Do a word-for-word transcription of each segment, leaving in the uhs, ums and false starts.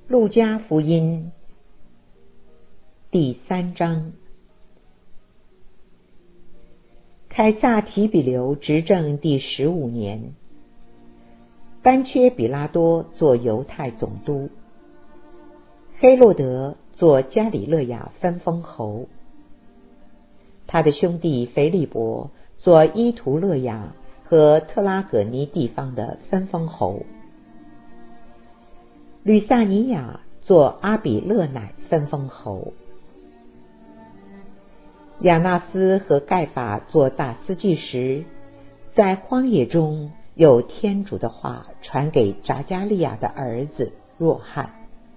路加福音第三章。凯撒提比留执政第十五年，班缺比拉多做犹太总督，黑落德做加里勒亚分封侯，他的兄弟腓利伯做伊图勒亚和特拉葛尼地方的分封侯，吕萨尼亚做阿比勒乃分封侯，亚那斯和盖法做大司祭时，在荒野中有天主的话传给匝加利亚的儿子若翰，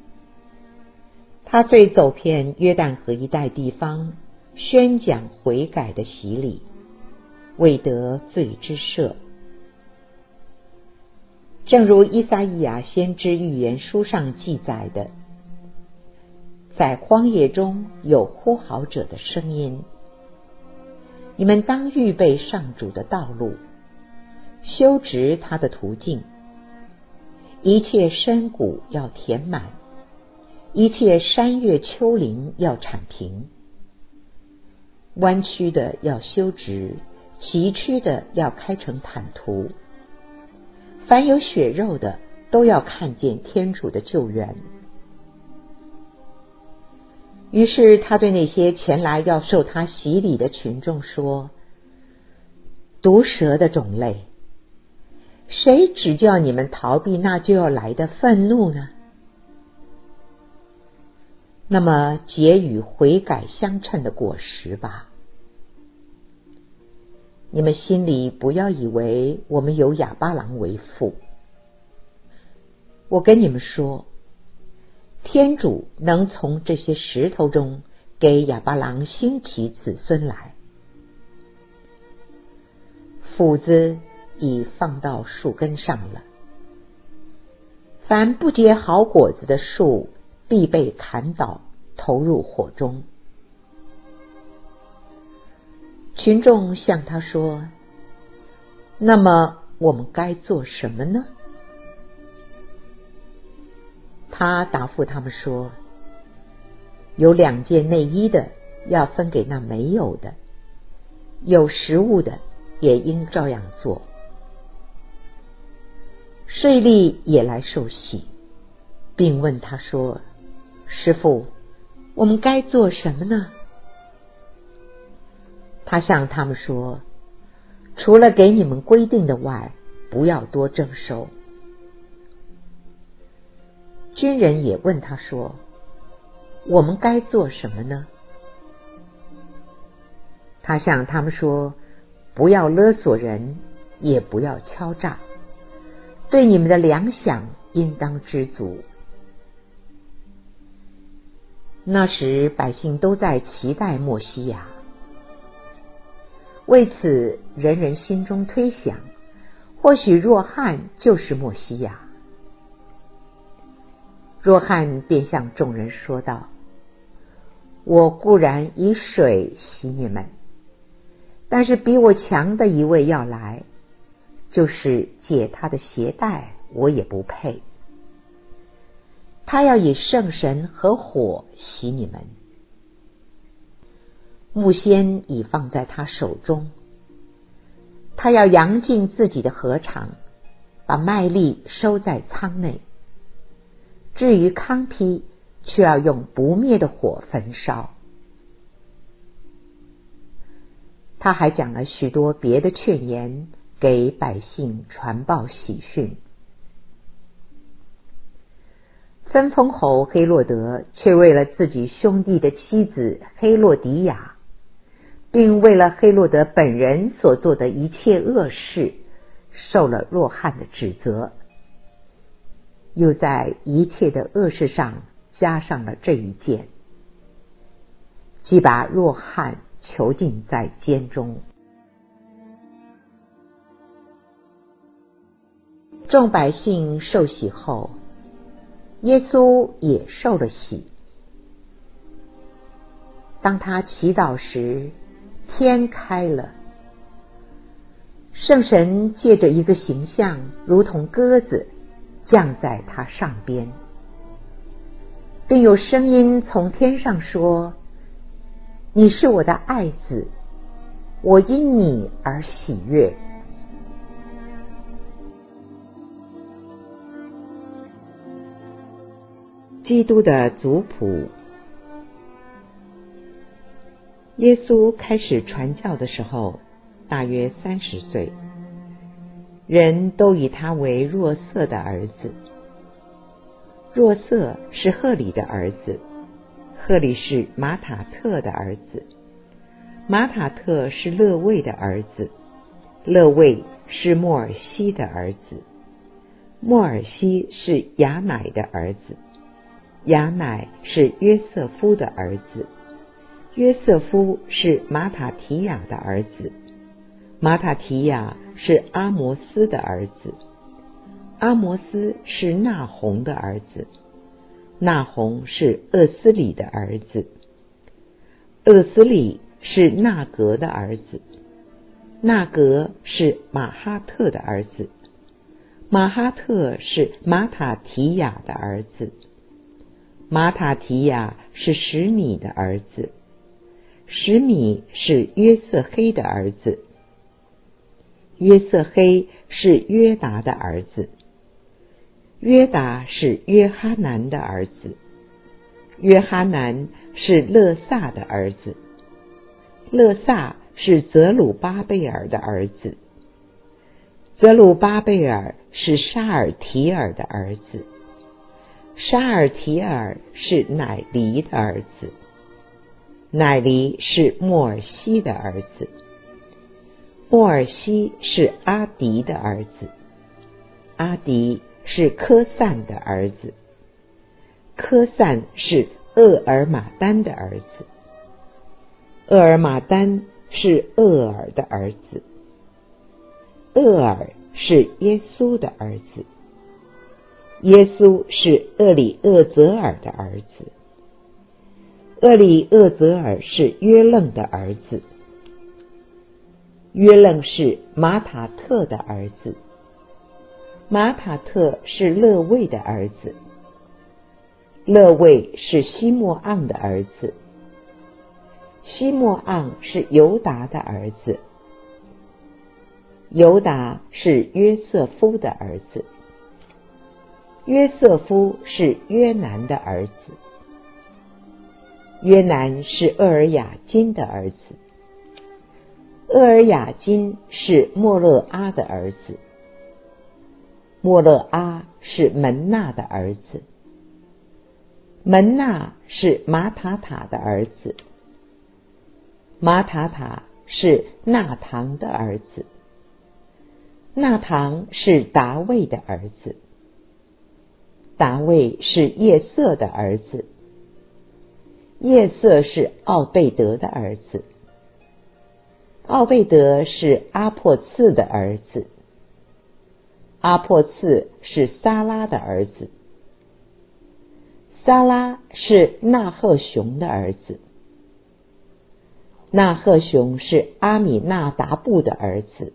他遂走遍约旦河一带地方，宣讲悔改的洗礼，为得罪之赦。正如依撒意亚先知预言书上记载的，在荒野中有呼号者的声音，你们当预备上主的道路，修直他的途径，一切深谷要填满，一切山岳丘陵要铲平，弯曲的要修直，崎岖的要开成坦途，凡有血肉的都要看见天主的救援。于是他对那些前来要受他洗礼的群众说，毒蛇的种类，谁指教你们逃避那就要来的愤怒呢？那么结与悔改相称的果实吧。你们心里不要以为我们有亚巴郎为父，我跟你们说，天主能从这些石头中给亚巴郎兴起子孙来。斧子已放到树根上了，凡不结好果子的树必被砍倒，投入火中。群众向他说，那么我们该做什么呢？他答复他们说，有两件内衣的要分给那没有的，有食物的也应照样做。税吏也来受洗，并问他说，师父，我们该做什么呢？他向他们说，除了给你们规定的外，不要多征收。军人也问他说，我们该做什么呢？他向他们说，不要勒索人，也不要敲诈，对你们的粮饷应当知足。那时百姓都在期待默西亚，为此人人心中推想，或许若翰就是默西亚。若翰便向众人说道，我固然以水洗你们，但是比我强的一位要来，就是解他的鞋带我也不配，他要以圣神和火洗你们。木锨已放在他手中，他要扬进自己的禾场，把麦粒收在仓内，至于糠秕，却要用不灭的火焚烧。他还讲了许多别的劝言，给百姓传报喜讯。分封侯黑落德却为了自己兄弟的妻子黑落迪亚，并为了黑落德本人所做的一切恶事，受了若翰的指责，又在一切的恶事上加上了这一件，即把若翰囚禁在监中。众百姓受洗后，耶稣也受了洗。当他祈祷时，天开了，圣神借着一个形象，如同鸽子降在他上边。 并有声音从天上说：你是我的爱子，我因你而喜悦。基督的族谱。耶稣开始传教的时候，大约三十岁，人都以他为若瑟的儿子。若瑟是赫里的儿子，赫里是马塔特的儿子，马塔特是勒卫的儿子，勒卫是莫尔西的儿子，莫尔西是雅乃的儿子，雅乃是约瑟夫的儿子，约瑟夫是马塔提亚的儿子，马塔提亚是阿摩斯的儿子，阿摩斯是纳洪的儿子，纳洪是厄斯里的儿子，厄斯里是纳格的儿子，纳格是马哈特的儿子，马哈特是马塔提亚的儿子，马塔提亚是什米的儿子，什米是约瑟黑的儿子，约瑟黑是约达的儿子，约达是约哈南的儿子，约哈南是勒萨的儿子，勒萨是泽鲁巴贝尔的儿子，泽鲁巴贝尔是沙尔提尔的儿子，沙尔提尔是乃黎的儿子，乃黎是莫尔西的儿子，莫尔西是阿迪的儿子，阿迪是科散的儿子，科散是厄尔马丹的儿子，厄尔马丹是厄尔的儿子，厄尔是耶稣的儿子，耶稣是厄里厄泽尔的儿子，厄里厄泽尔是约楞的儿子，约楞是马塔特的儿子，马塔特是勒卫的儿子，勒卫是西莫盎的儿子，西莫盎是犹达的儿子，犹达是约瑟夫的儿子，约瑟夫是约南的儿子，约南是厄尔雅金的儿子，厄尔雅金是莫勒阿的儿子，莫勒阿是门纳的儿子，门纳是马塔塔的儿子，马塔塔是纳堂的儿子，纳堂是达卫的儿子，达卫是叶瑟的儿子，叶瑟是奥贝德的儿子，奥贝德是阿破次的儿子，阿破次是撒拉的儿子，撒拉是纳赫雄的儿子，纳赫雄是阿米纳达布的儿子，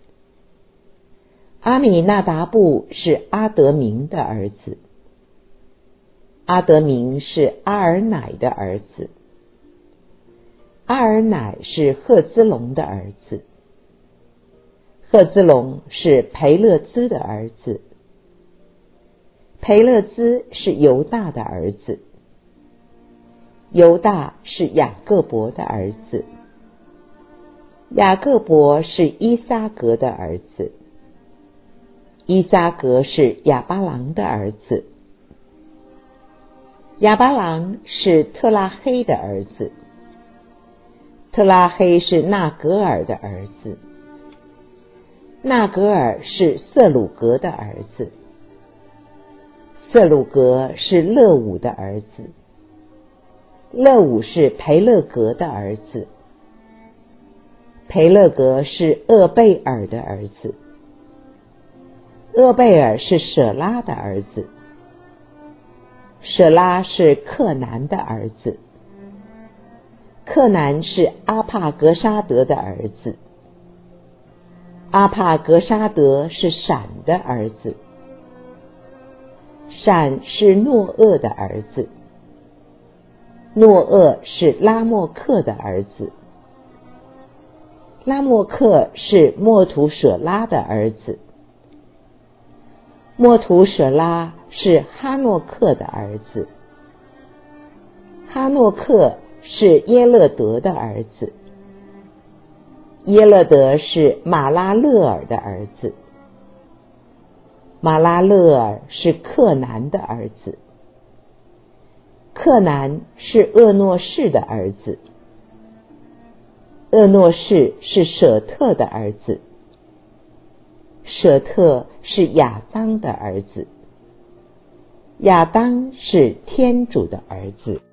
阿米纳达布是阿德明的儿子，阿德明是阿尔乃的儿子，阿尔乃是赫兹龙的儿子，赫兹龙是培勒兹的儿子，培勒兹是犹大的儿子，犹大是雅各伯的儿子，雅各伯是伊撒格的儿子，伊撒格是亚巴郎的儿子，亚巴郎是特拉黑的儿子，特拉黑是纳格尔的儿子，纳格尔是瑟鲁格的儿子，瑟鲁格是勒伍的儿子，勒伍是培勒格的儿子，培勒格是厄贝尔的儿子，厄贝尔是舍拉的儿子，舍拉是克南的儿子，克南是阿帕格沙德的儿子，阿帕格沙德是闪的儿子，闪是诺厄的儿子， 诺厄是拉莫克的儿子，拉莫克是墨图舍拉的儿子，墨图舍拉是哈诺克的儿子，哈诺克是耶勒德的儿子，耶勒德是马拉勒尔的儿子，马拉勒尔是克南的儿子，克南是厄诺士的儿子，厄诺士是舍特的儿子，舍特是亚当的儿子，亚当是天主的儿子。